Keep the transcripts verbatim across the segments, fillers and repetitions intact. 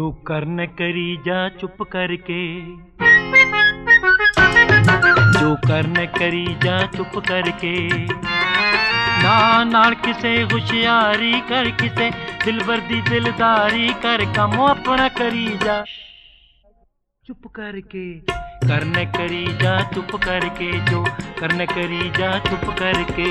जो करने करी जा चुप करके, जो करने करी जा चुप करके, ना नाल किसे होशियारी कर, किसे दिलबर दी दिलदारी कर, कम अपना करी जा चुप करके। करने करी जा चुप करके, जो करने करी जा चुप करके।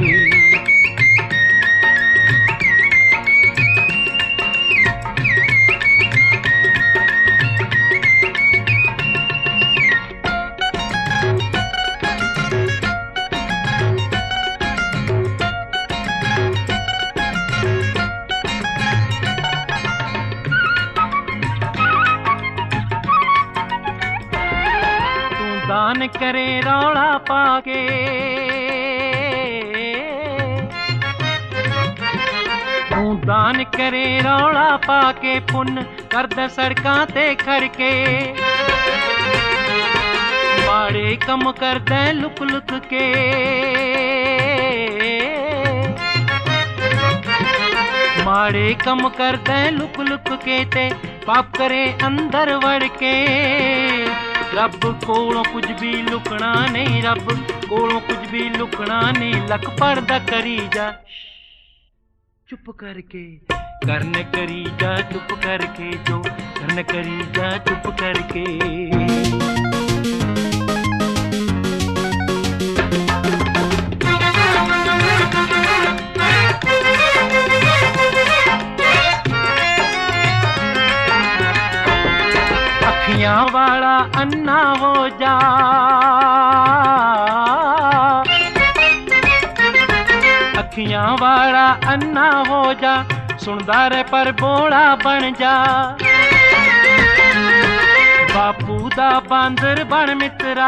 दान करे रौला पाके, तू दान करे रौला पाके, पुन्न करदा सड़कां ते खड़के, माड़े कम करदा लुक लुक के, माड़े कम करदा लुक लुक के, ते पाप करे अंदर वड़ के। रब कोलों कुछ भी लुकना नहीं, रब कोलों कुछ भी लुकना नहीं, लख पर्दा करी जा चुप करके। करने करी जा चुप करके, जो करने करी जा चुप करके। अखियां वाला अन्ना हो जा, अखियां वाला अन्ना हो जा, सुनदा रह पर बोला बन जा। बापू दा बांदर बन मित्रा,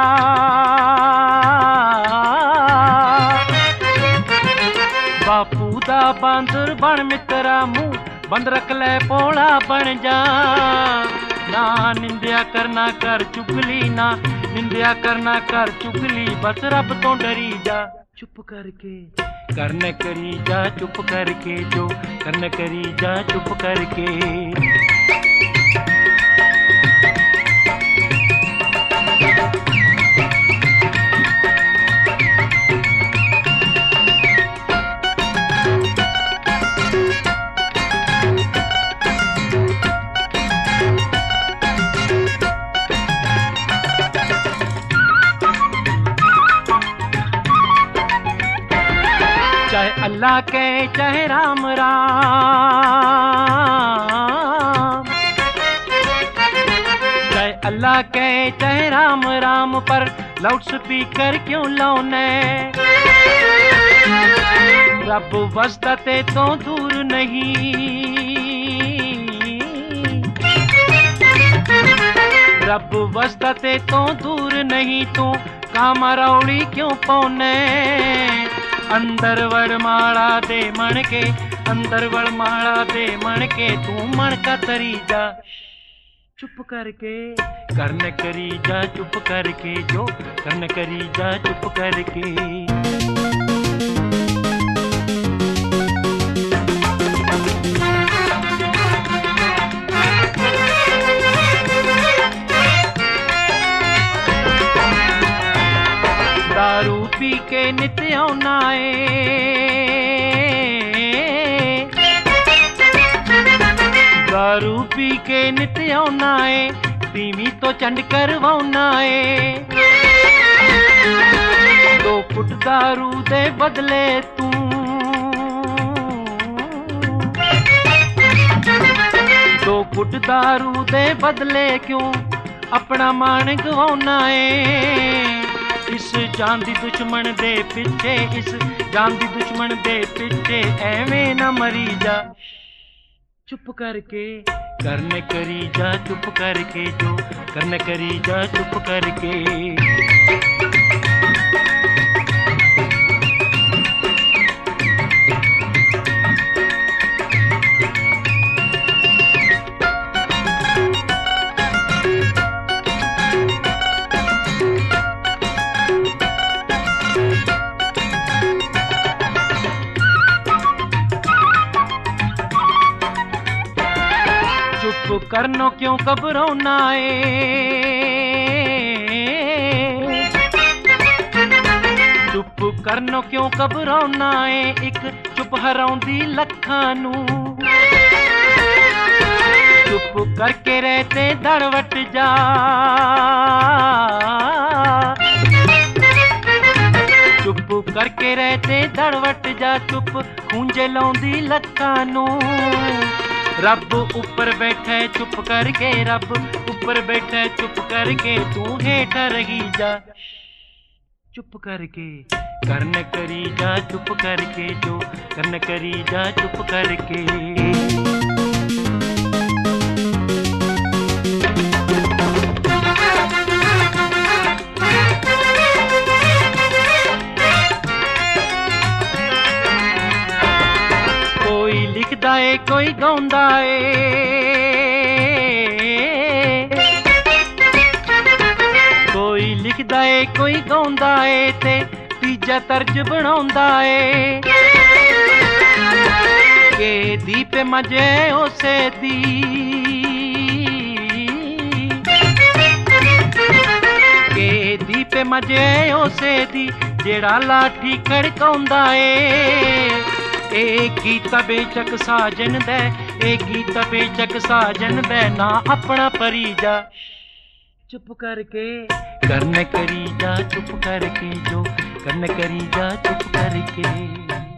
बापू दा बांदर बन मित्रा, मुंह बंद रख ले पोला बन जा। ना निंदिया करना कर चुगली, ना निंदिया करना कर चुगली, बस रब तो डरी जा चुप करके। करने करी जा चुप करके, जो करने करी जा चुप करके। चाहे अल्लाह के चाहे राम राम, चाहे अल्लाह के चाहे राम राम, पर लाउड स्पीकर क्यों लाउने। रब वसदा ते तो दूर नहीं, रब वसदा ते तो दूर नहीं, तू कामा रौली क्यों पौने। अंदर वड़ माड़ा दे मन के, अंदर वड़ माड़ा दे मन के, तू मन का तरी जा चुप करके। करने करी जा चुप करके, जो करने करी जा चुप करके। दारू पी के नित आउना है, दारू पी के नित आउना है, तीमी तो चंड करवाउना है। दो फुट दारू दे बदले तू, दो फुट दारू दे बदले क्यों अपना मान गवाउना है। इस जान दी दुश्मन दे पिछे, इस जान दी दुश्मन दे पिछे, एवें न मरी जा चुप करके। करने करी जा चुप करके, जो करने करी जा चुप करके। चुप करनो क्यों घबराना है, चुप करनो क्यों घबराना है, एक चुप हराउंदी लखां नूं। चुप करके रहते दड़वट जा, चुप करके रहते दड़वट जा, चुप खूंजे लाउंदी लखां नूं। रब ऊपर बैठे चुप करके, रब ऊपर बैठे चुप करके, तू हेठ रही जा चुप करके। करन करी जा चुप करके, जो करन करी जा चुप करके। कोई लिखदा है कोई गाउंदा है, कोई लिखदा है कोई गाउंदा है, ते तीजा तर्ज बनाउंदा है। के दीप मजे उसे दी, के दीप मजे उसे दी, जेड़ा लाठी खड़काउंदा है। ए गीत बेचक साजन दे, ए गीत बेचक साजन दे, ना अपना परी जा चुप करके। करन करी जा चुप करके, जो करन करी जा चुप करके।